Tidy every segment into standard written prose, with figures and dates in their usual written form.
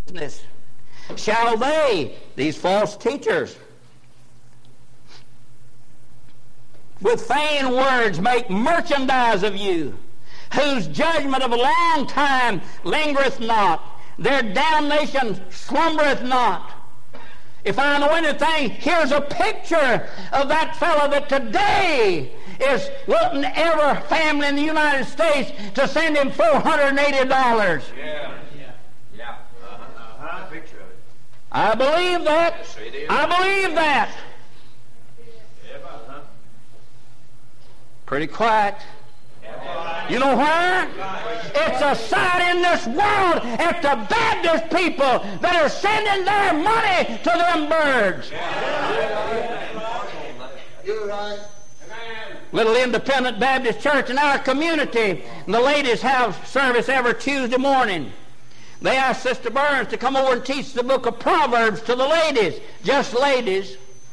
Shall they, these false teachers, with vain words make merchandise of you, whose judgment of a long time lingereth not, their damnation slumbereth not. If I know anything, here's a picture of that fellow that today is wanting every family in the United States to send him $480. I believe that. I believe that. Pretty quiet. You know why? It's a sign in this world at the Baptist people that are sending their money to them birds. You're right. Little independent Baptist church in our community, and the ladies have service every Tuesday morning. They asked Sister Burns to come over and teach the book of Proverbs to the ladies, just ladies.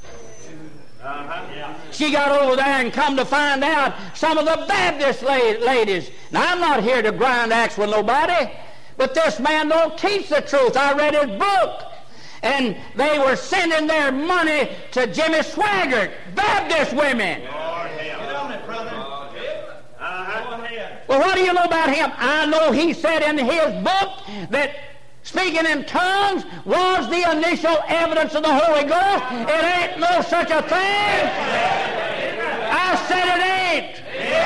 She got over there and come to find out some of the Baptist ladies. Now, I'm not here to grind axe with nobody, but this man don't teach the truth. I read his book, and they were sending their money to Jimmy Swaggart, Baptist women. Well, what do you know about him? I know he said in his book that speaking in tongues was the initial evidence of the Holy Ghost. It ain't no such a thing. I said it ain't.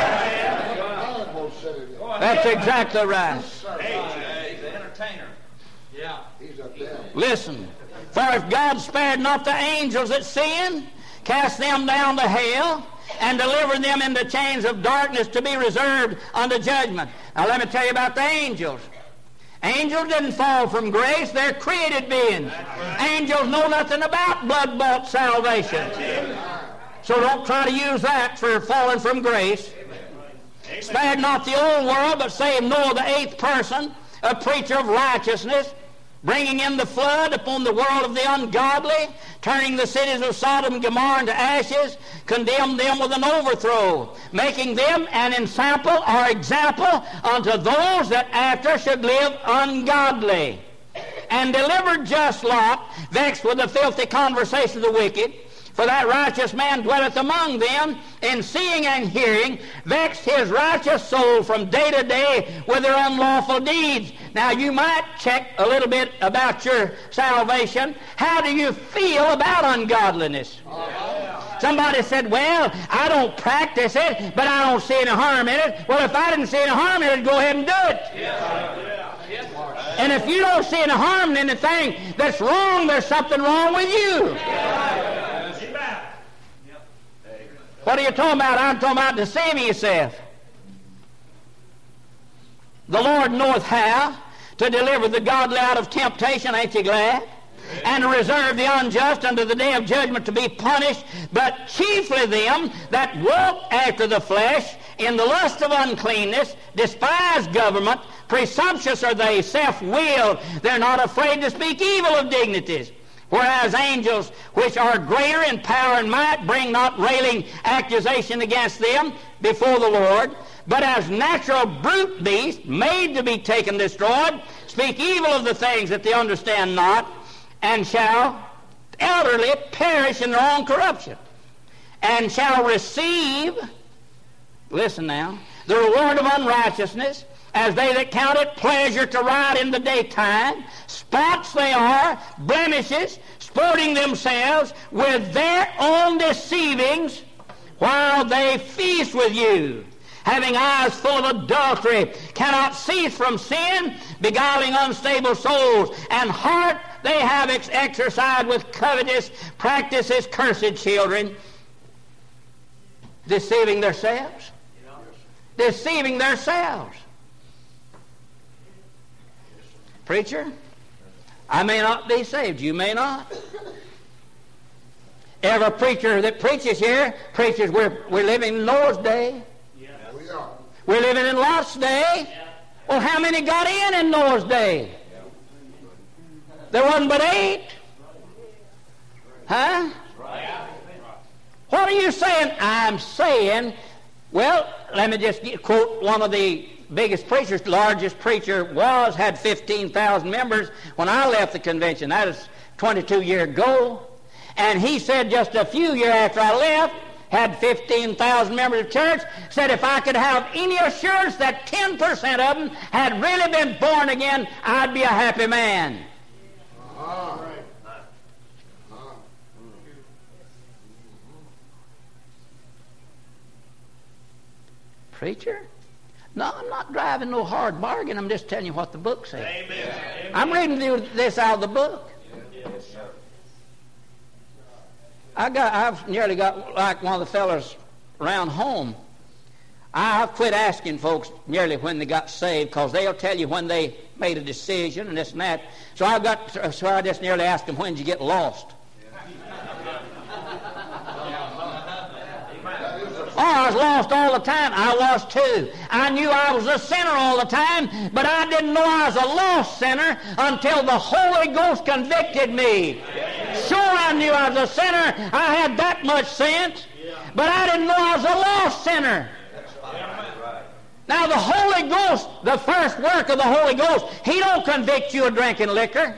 That's exactly right. He's an entertainer. Yeah. Listen, for if God spared not the angels that sinned, cast them down to hell, and delivered them into chains of darkness to be reserved unto judgment. Now let me tell you about the angels. Angels didn't fall from grace. They're created beings. Angels know nothing about blood-bought salvation. So don't try to use that for falling from grace. Spared not the old world, but saved Noah the eighth person, a preacher of righteousness, bringing in the flood upon the world of the ungodly, turning the cities of Sodom and Gomorrah into ashes, condemned them with an overthrow, making them an ensample or example unto those that after should live ungodly, and delivered just Lot, vexed with the filthy conversation of the wicked. For that righteous man dwelleth among them, in seeing and hearing, vexed his righteous soul from day to day with their unlawful deeds. Now you might check a little bit about your salvation. How do you feel about ungodliness? Somebody said, well, I don't practice it, but I don't see any harm in it. Well, if I didn't see any harm in it, go ahead and do it. And if you don't see any harm in anything that's wrong, there's something wrong with you. What are you talking about? I'm talking about deceiving yourself. The Lord knoweth how to deliver the godly out of temptation, ain't you glad? And to reserve the unjust unto the day of judgment to be punished, but chiefly them that walk after the flesh in the lust of uncleanness, despise government, presumptuous are they, self-willed, they're not afraid to speak evil of dignities. Whereas angels, which are greater in power and might, bring not railing accusation against them before the Lord, but as natural brute beasts, made to be taken destroyed, speak evil of the things that they understand not, and shall utterly perish in their own corruption, and shall receive, listen now, the reward of unrighteousness, as they that count it pleasure to ride in the daytime. Spots they are, blemishes, sporting themselves with their own deceivings, while they feast with you, having eyes full of adultery, cannot cease from sin, beguiling unstable souls, and heart they have exercised with covetous practices, cursed children, deceiving themselves. Deceiving themselves. Preacher, I may not be saved. You may not. Every preacher that preaches here preaches we're living in Noah's day. Yeah, we are. We're living in Lot's day. Well, how many got in Noah's day? There wasn't but 8. Huh? What are you saying? I'm saying, well, let me just quote one of the biggest preacher, largest preacher had 15,000 members when I left the convention. That is 22 years ago. And he said just a few years after I left, had 15,000 members of church, said if I could have any assurance that 10% of them had really been born again, I'd be a happy man. Preacher? No, I'm not driving no hard bargain. I'm just telling you what the book says. Amen. I'm reading this out of the book. Yes, sir. I've nearly got like one of the fellas around home. I've quit asking folks nearly when they got saved, because they'll tell you when they made a decision and this and that. So I just nearly asked them, when did you get lost? Oh, I was lost all the time. I was too. I knew I was a sinner all the time, but I didn't know I was a lost sinner until the Holy Ghost convicted me. Sure, I knew I was a sinner. I had that much sense, but I didn't know I was a lost sinner. Now, the Holy Ghost, the first work of the Holy Ghost, He don't convict you of drinking liquor.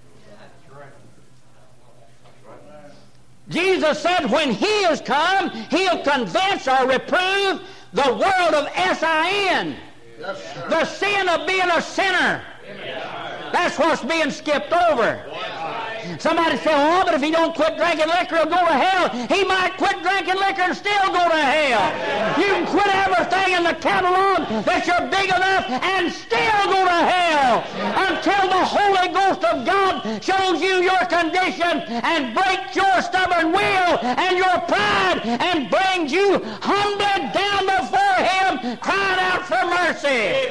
Jesus said when He is come, He'll convince or reprove the world of sin. Yes, the sin of being a sinner. That's what's being skipped over. Somebody say, oh, but if he don't quit drinking liquor, he'll go to hell. He might quit drinking liquor and still go to hell. You can quit everything in the catalog that you're big enough and still go to hell until the Holy Ghost of God shows you your condition and breaks your stubborn will and your pride and brings you humbly down before Him, crying out for mercy.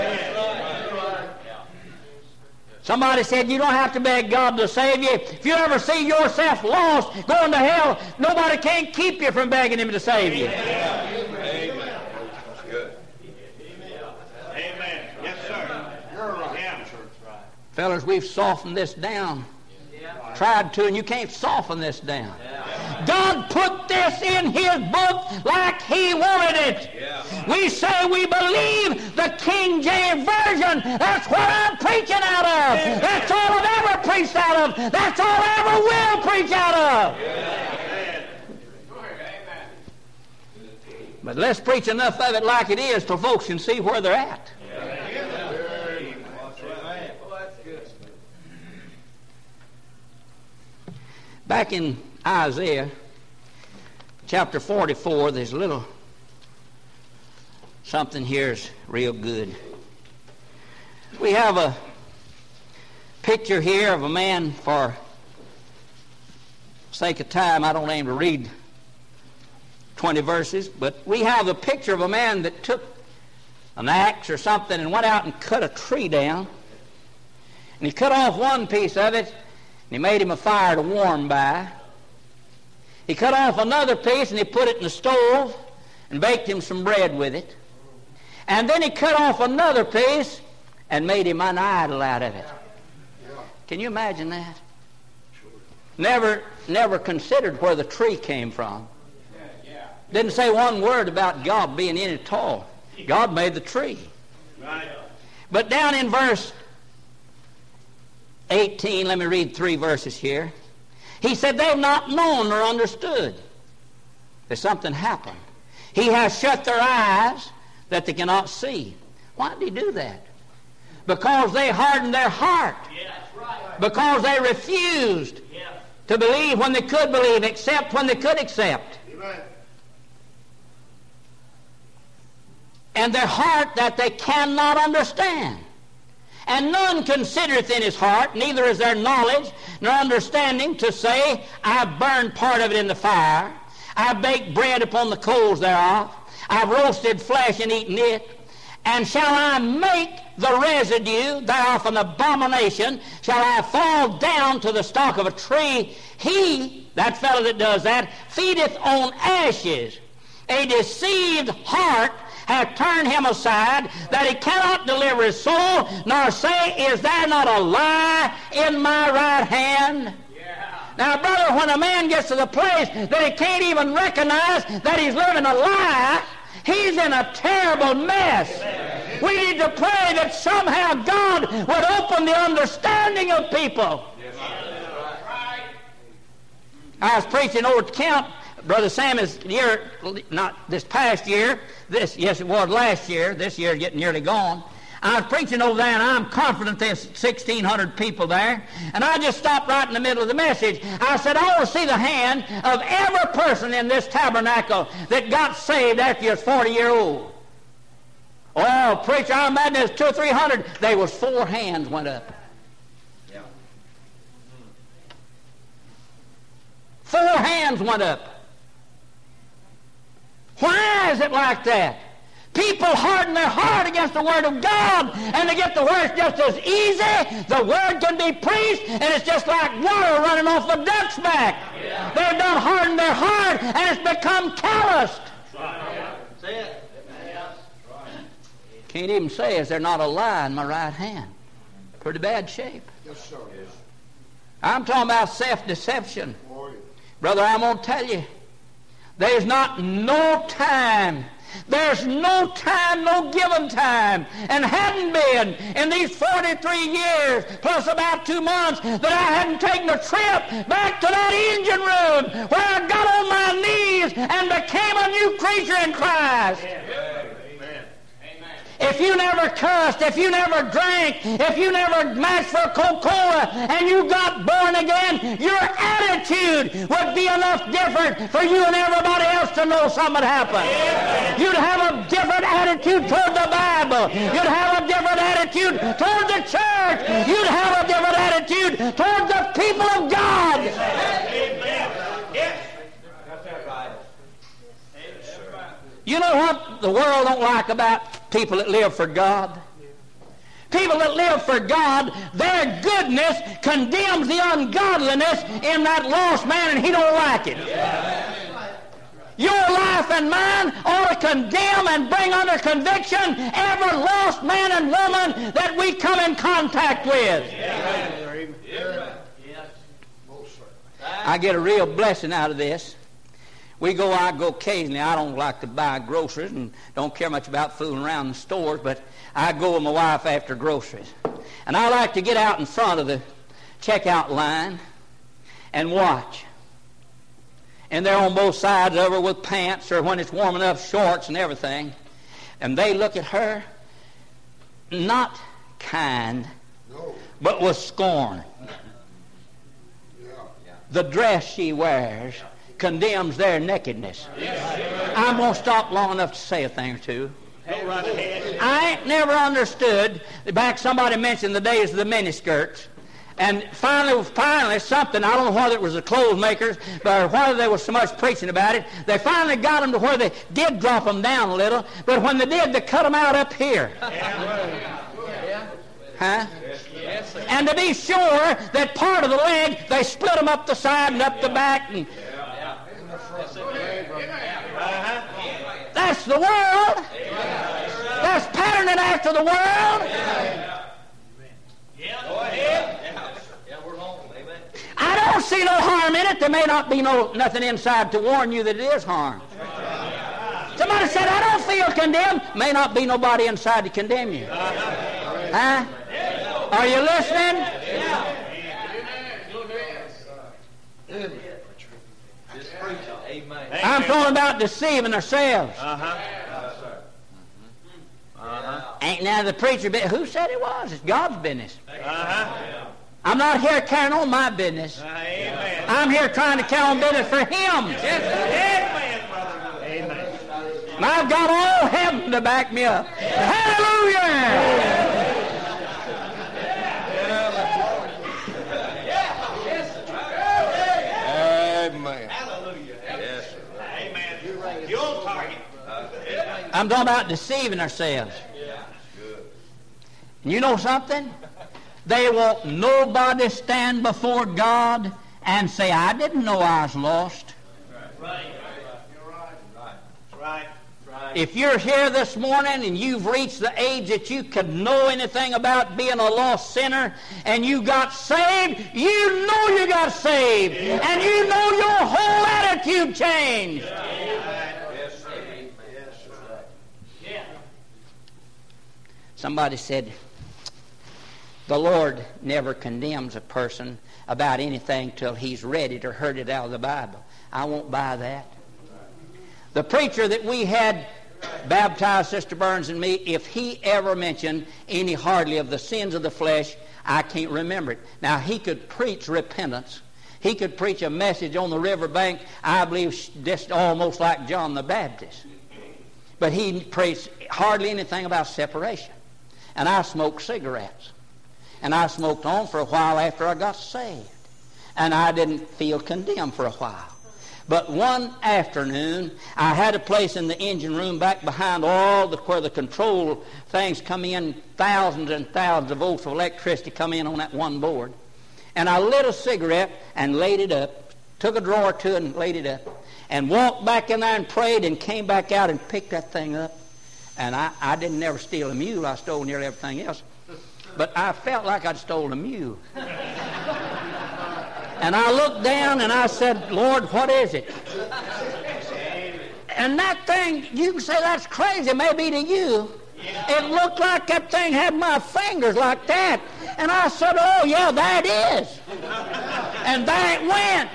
Somebody said you don't have to beg God to save you. If you ever see yourself lost, going to hell, nobody can't keep you from begging Him to save you. Amen. That's good. Amen. Yes, sir. You're right. Yeah. Fellas, we've softened this down. Tried to, and you can't soften this down. God put this in His book like He wanted it. We say we believe the King James Version. That's what I'm preaching out of. That's all I've ever preached out of. That's all I ever will preach out of. But let's preach enough of it like it is till folks can see where they're at. Back in Isaiah chapter 44, there's a little something here is real good. We have a picture here of a man, for sake of time, I don't aim to read 20 verses, but we have the picture of a man that took an axe or something and went out and cut a tree down. And he cut off one piece of it, and he made him a fire to warm by. He cut off another piece and he put it in the stove and baked him some bread with it. And then he cut off another piece and made him an idol out of it. Can you imagine that? Never considered where the tree came from. Didn't say one word about God being in it at all. God made the tree. But down in verse 18, let me read 3 verses here. He said, they've not known or understood. There's something happened. He has shut their eyes that they cannot see. Why did He do that? Because they hardened their heart. Because they refused to believe when they could believe, accept when they could accept. And their heart that they cannot understand. And none considereth in his heart, neither is there knowledge nor understanding to say, I've burned part of it in the fire. I've baked bread upon the coals thereof. I've roasted flesh and eaten it. And shall I make the residue thereof an abomination? Shall I fall down to the stalk of a tree? He, that fellow that does that, feedeth on ashes. A deceived heart hath turned him aside, that he cannot deliver his soul, nor say, is there not a lie in my right hand? Now, brother, when a man gets to the place that he can't even recognize that he's living a lie, he's in a terrible mess. We need to pray that somehow God would open the understanding of people. I was preaching over at camp. Brother Sammy's year, not this past year, yes it was last year, this year getting nearly gone. I was preaching over there, and I'm confident there's 1,600 people there. And I just stopped right in the middle of the message. I said, I want to see the hand of every person in this tabernacle that got saved after you was 40 years old. Oh, preacher, I imagine there's 200 or 300. There was 4 hands went up. 4 hands went up. Why is it like that? People harden their heart against the Word of God, and they get the Word just as easy. The Word can be preached, and it's just like water running off a duck's back. Yeah. They've done hardened their heart, and it's become calloused. Can't even say, is there not a lie in my right hand? Pretty bad shape. Yes, sir. I'm talking about self-deception. Brother, I'm going to tell you, there's not no time. There's no time, no given time, and hadn't been in these 43 years, plus about 2 months, that I hadn't taken a trip back to that engine room where I got on my knees and became a new creature in Christ. If you never cussed, if you never drank, if you never matched for Coca-Cola and you got born again, your attitude would be enough different for you and everybody else to know something had happened. You'd have a different attitude toward the Bible. You'd have a different attitude toward the church. You'd have a different attitude toward the people of God. You know what the world don't like about people that live for God? People that live for God, their goodness condemns the ungodliness in that lost man, and he don't like it. Your life and mine ought to condemn and bring under conviction every lost man and woman that we come in contact with. I get a real blessing out of this. I go occasionally. I don't like to buy groceries and don't care much about fooling around in the stores, but I go with my wife after groceries. And I like to get out in front of the checkout line and watch. And they're on both sides of her with pants, or when it's warm enough, shorts and everything. And they look at her, not kind, but with scorn. The dress she wears condemns their nakedness. I'm going to stop long enough to say a thing or two. I ain't never understood, back somebody mentioned the days of the miniskirts, and finally something, I don't know whether it was the clothes makers, but whether there was so much preaching about it, they finally got them to where they did drop them down a little, but when they did, they cut them out up here. Huh? And to be sure that part of the leg, they split them up the side and up the back, and that's the world. That's patterning after the world. I don't see no harm in it. There may not be nothing inside to warn you that it is harm. Somebody said, I don't feel condemned. May not be nobody inside to condemn you. Huh? Are you listening? I'm talking about deceiving ourselves. Ain't none of the preacher business. Who said it was? It's God's business. I'm not here carrying on my business. I'm here trying to carry on business for Him. And I've got all heaven to back me up. Hallelujah! I'm talking about deceiving ourselves. And you know something? They won't nobody stand before God and say, I didn't know I was lost. If you're here this morning and you've reached the age that you could know anything about being a lost sinner and you got saved, you know you got saved. And you know your whole attitude changed. Somebody said, the Lord never condemns a person about anything till he's read it or heard it out of the Bible. I won't buy that. The preacher that we had baptized Sister Burns and me, if he ever mentioned any hardly of the sins of the flesh, I can't remember it. Now, he could preach repentance. He could preach a message on the riverbank, I believe, just almost like John the Baptist. But he preached hardly anything about separation. And I smoked cigarettes. And I smoked on for a while after I got saved. And I didn't feel condemned for a while. But one afternoon, I had a place in the engine room back behind where the control things come in, thousands and thousands of volts of electricity come in on that one board. And I lit a cigarette and laid it up, took a drawer to it and laid it up, and walked back in there and prayed and came back out and picked that thing up. And I didn't never steal a mule. I stole nearly everything else. But I felt like I'd stolen a mule. And I looked down and I said, Lord, what is it? And that thing, you can say that's crazy, maybe to you. It looked like that thing had my fingers like that. And I said, oh, yeah, there it is. And there it went.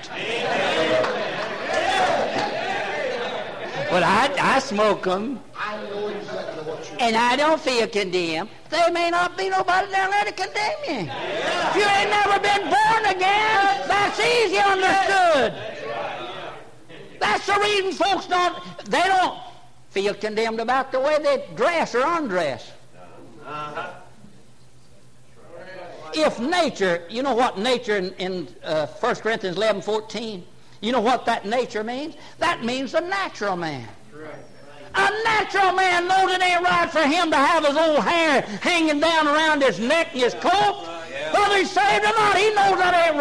But I smoke them. I know exactly what you And I don't feel condemned. There may not be nobody down there to condemn you. If you ain't never been born again, that's easy understood. That's the reason folks don't feel condemned about the way they dress or undress. If nature, you know what nature in 1 Corinthians 11:14, you know what that nature means? That means the natural man. A natural man knows it ain't right for him to have his old hair hanging down around his neck and his coat. Whether he's saved or not, he knows that ain't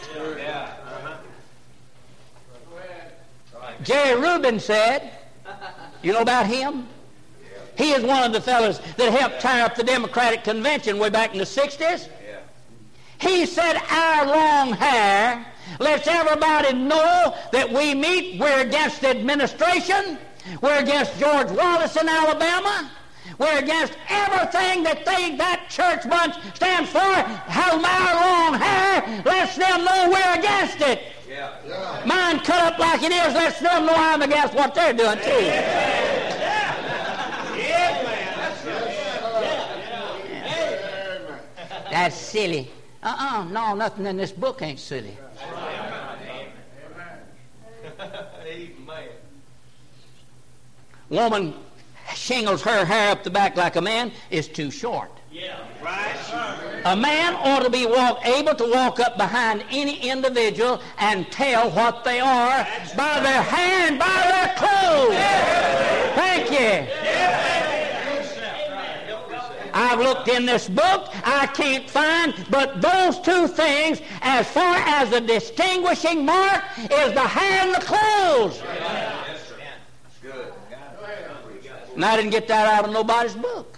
right. Jerry Rubin said, you know about him? He is one of the fellows that helped tear up the Democratic Convention way back in the 60s. He said, our long hair lets everybody know that we're against the administration. We're against George Wallace in Alabama. We're against everything that church bunch stands for. How my long hair lets them know we're against it. Mine cut up like it is lets them know I'm against what they're doing too. That's silly. No, nothing in this book ain't silly. Woman shingles her hair up the back like a man is too short. A man ought to be able to walk up behind any individual and tell what they are by their hair and by their clothes. Thank you. I've looked in this book. I can't find but those two things as far as the distinguishing mark is the hair and the clothes. And I didn't get that out of nobody's book.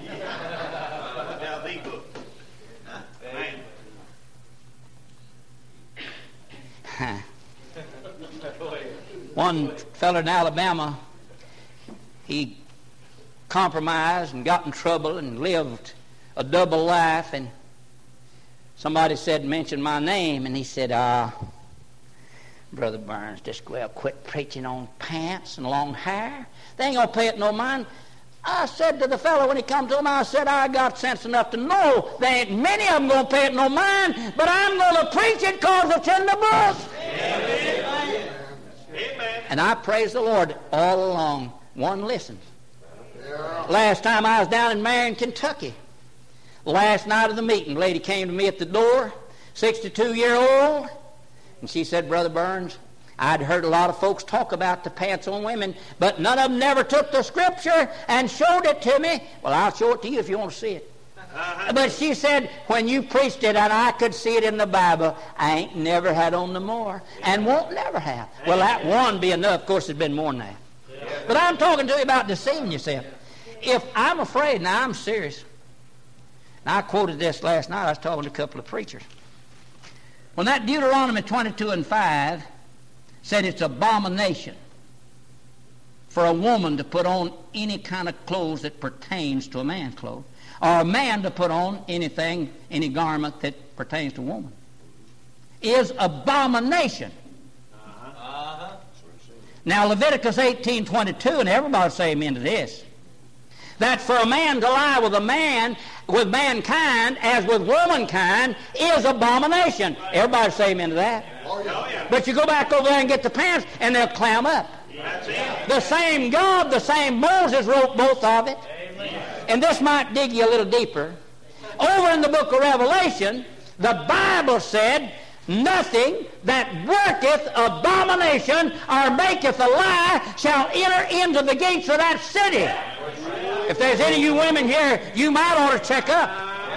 One fellow in Alabama, he compromised and got in trouble and lived a double life, and somebody mentioned my name, and he said, Brother Burns, just quit preaching on pants and long hair. They ain't going to pay it no mind. I said to the fellow when he come to him, I said, I got sense enough to know there ain't many of them going to pay it no mind, but I'm going to preach it because it's in the book. Amen. And I praise the Lord all along. One listens. Last time I was down in Marion, Kentucky. Last night of the meeting, a lady came to me at the door, 62-year-old, and she said, Brother Burns, I'd heard a lot of folks talk about the pants on women, but none of them never took the scripture and showed it to me. Well, I'll show it to you if you want to see it. But she said, when you preached it and I could see it in the Bible, I ain't never had on no more and won't never have. Well, that one be enough. Of course, it's been more than that. But I'm talking to you about deceiving yourself. If I'm afraid, now I'm serious. Now, I quoted this last night. I was talking to a couple of preachers. When that Deuteronomy 22:5 said it's abomination for a woman to put on any kind of clothes that pertains to a man's clothes, or a man to put on anything, any garment that pertains to woman, is abomination. Now Leviticus 18:22, and everybody say amen to this, that for a man to lie with a man, with mankind, as with womankind, is abomination. Everybody say amen to that. Oh, yeah. But you go back over there and get the pants, and they'll clam up. The same God, the same Moses wrote both of it. And this might dig you a little deeper. Over in the book of Revelation, the Bible said, nothing that worketh abomination or maketh a lie shall enter into the gates of that city. If there's any of you women here, you might ought to check up.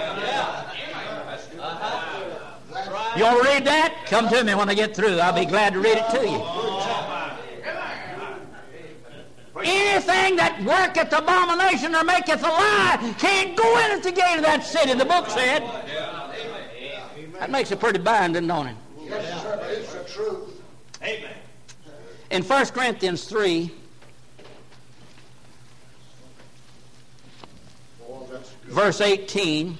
You want to read that? Come to me when I get through. I'll be glad to read it to you. Anything that worketh abomination or maketh a lie can't go in at the gate of that city, the book said. That makes it pretty binding, don't it? Yes, sir. It's the truth. Amen. In 1 Corinthians 3, verse 18,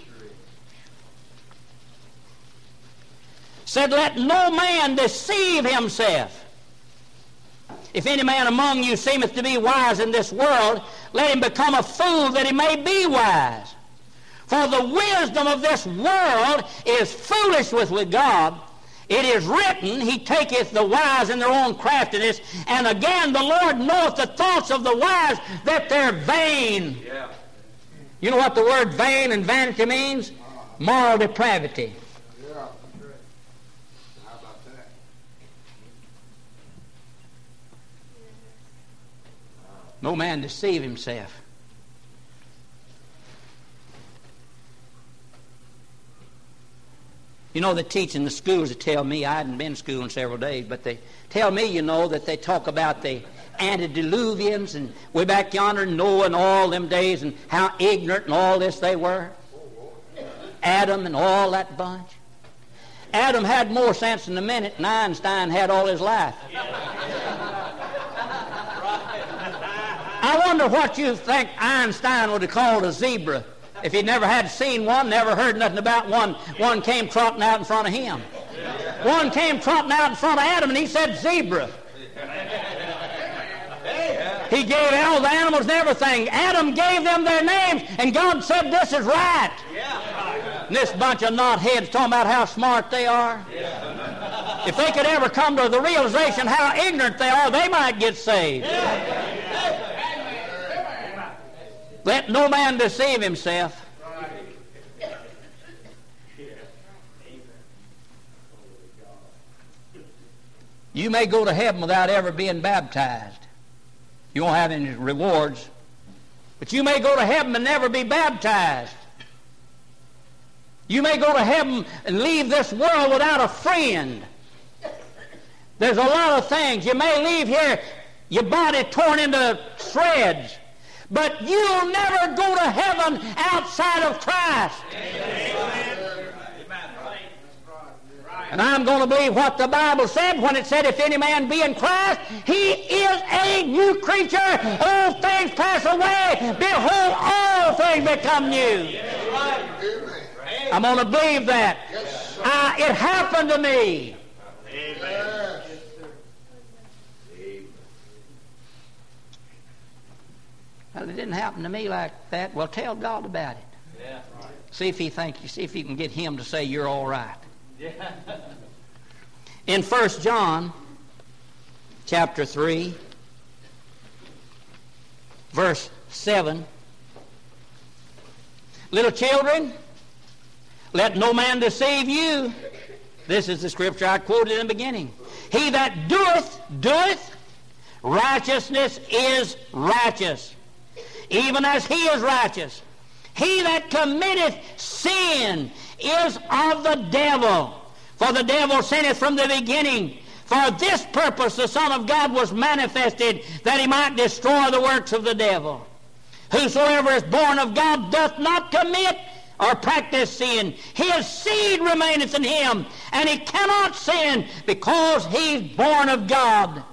said, let no man deceive himself. If any man among you seemeth to be wise in this world, let him become a fool that he may be wise. For the wisdom of this world is foolishness with God. It is written, he taketh the wise in their own craftiness. And again, the Lord knoweth the thoughts of the wise, that they're vain. Yeah. You know what the word vain and vanity means? Moral depravity. Yeah. How about that? No man deceive himself. You know, they teach in the schools, they tell me, I hadn't been to school in several days, but they tell me, you know, that they talk about the antediluvians and way back yonder, Noah and all them days, and how ignorant and all this they were. Adam and all that bunch. Adam had more sense in a minute than Einstein had all his life. I wonder what you think Einstein would have called a zebra if he'd never had seen one, never heard nothing about one. One came trotting out in front of him. One came trotting out in front of Adam, and he said zebra. He gave all the animals and everything. Adam gave them their names, and God said this is right. And this bunch of knotheads talking about how smart they are. If they could ever come to the realization how ignorant they are, they might get saved. Let no man deceive himself. You may go to heaven without ever being baptized. You won't have any rewards. But you may go to heaven and never be baptized. You may go to heaven and leave this world without a friend. There's a lot of things. You may leave here, your body torn into shreds. But you'll never go to heaven outside of Christ. Amen. And I'm going to believe what the Bible said when it said, if any man be in Christ, he is a new creature. Old things pass away. Behold, all things become new. I'm going to believe that. It happened to me. Amen. Well, it didn't happen to me like that. Well, tell God about it. Yeah. See if he see if you can get him to say you're all right. Yeah. In 1 John chapter 3, verse 7, little children, let no man deceive you. This is the scripture I quoted in the beginning. He that doeth, righteousness is righteous, even as he is righteous. He that committeth sin is of the devil, for the devil sinneth from the beginning. For this purpose the Son of God was manifested, that he might destroy the works of the devil. Whosoever is born of God doth not commit or practice sin. His seed remaineth in him, and he cannot sin because he's born of God.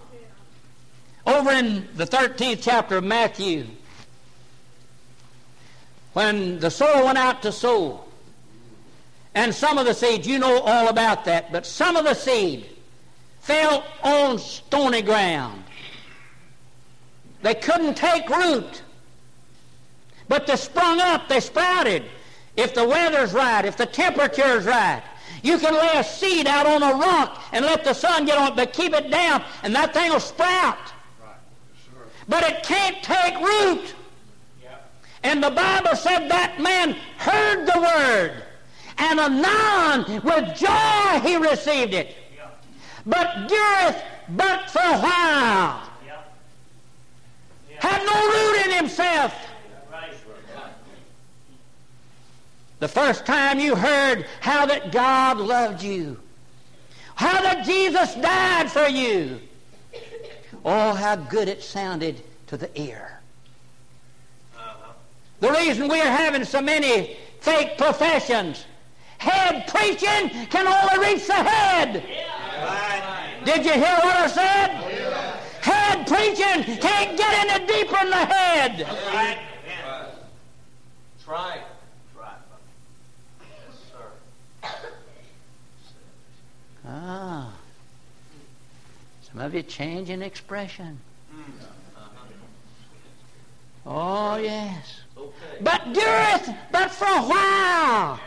Over in the 13th chapter of Matthew, when the sower went out to sow. And some of the seed, you know all about that, but some of the seed fell on stony ground. They couldn't take root. But they sprung up, they sprouted. If the weather's right, if the temperature's right, you can lay a seed out on a rock and let the sun get on it, but keep it down, and that thing will sprout. Right. Sure. But it can't take root. And the Bible said that man heard the word, and anon with joy he received it. But dureth but for a while. Had no root in himself. The first time you heard how that God loved you, how that Jesus died for you, oh, how good it sounded to the ear. The reason we are having so many fake professions, head preaching can only reach the head. Did you hear what I said? Head preaching can't get any deeper in the head. That's right. That's right. Ah, some of you changing expression. Oh, yes. But dureth but for a while.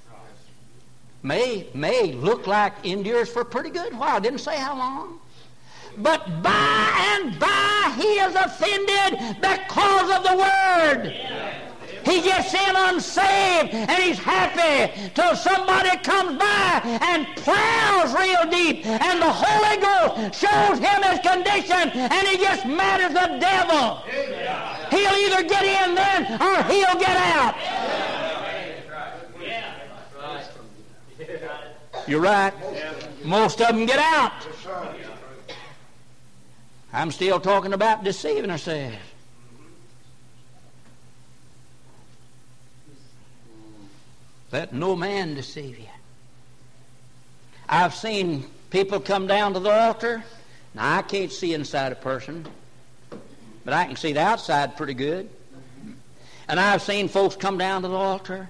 May look like endures for a pretty good while. Didn't say how long. But by and by he is offended because of the word. He gets in unsaved and he's happy till somebody comes by and plows real deep and the Holy Ghost shows him his condition and he gets mad as the devil. He'll either get in then or he'll get out. You're right. Most of them get out. I'm still talking about deceiving ourselves. Let no man deceive you. I've seen people come down to the altar. Now, I can't see inside a person, but I can see the outside pretty good. And I've seen folks come down to the altar.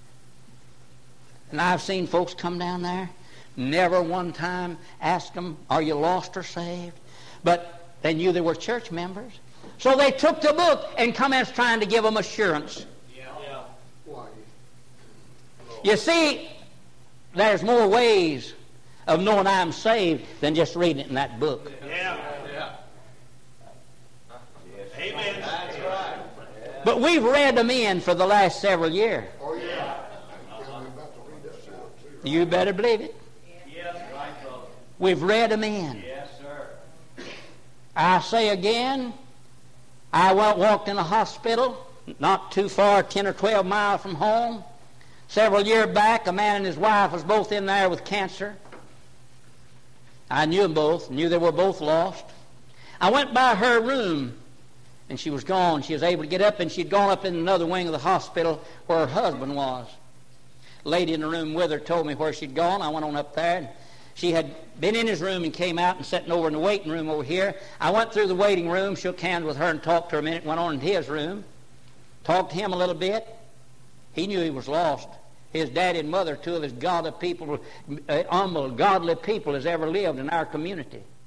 And I've seen folks come down there, never one time ask them, are you lost or saved? But they knew they were church members. So they took the book and commenced trying to give them assurance. You see, there's more ways of knowing I'm saved than just reading it in that book. Amen. That's right. But we've read them in for the last several years. Oh, yeah. You better believe it. Yes, right, brother. We've read them in. Yes, sir. I say again, I walked in a hospital not too far, 10 or 12 miles from home. Several years back, a man and his wife was both in there with cancer. I knew them both, knew they were both lost. I went by her room, and she was gone. She was able to get up, and she'd gone up in another wing of the hospital where her husband was. A lady in the room with her told me where she'd gone. I went on up there, and she had been in his room and came out and sitting over in the waiting room over here. I went through the waiting room, shook hands with her and talked to her a minute, went on in his room, talked to him a little bit. He knew he was lost. His daddy and mother, two of his godly people as ever lived in our community.